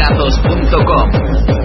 Discatos.com.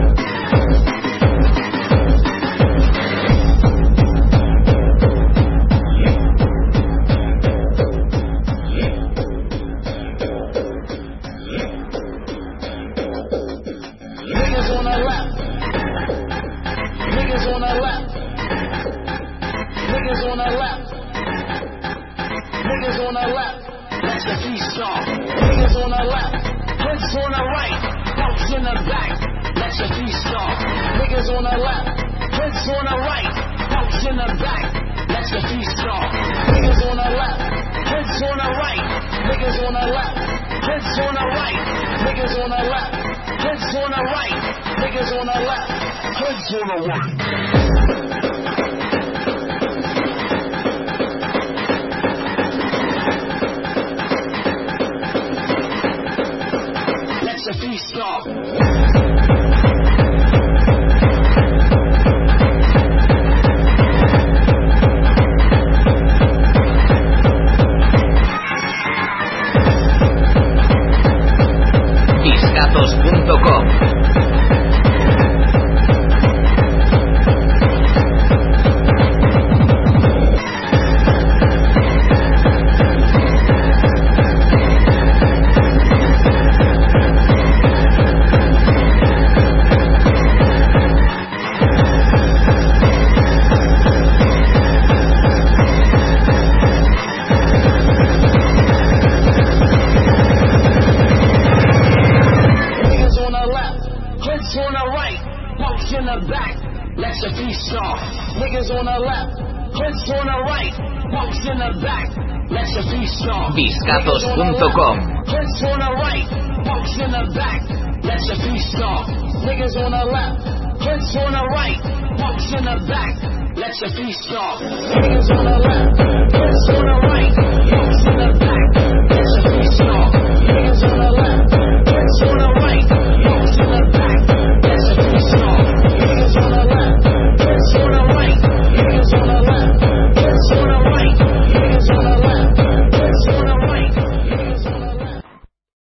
Discatos.com. Discatos.com. Niggas on the left, clips on the right, punks in the back. Let your feet start. Niggas on the left, clips on the right.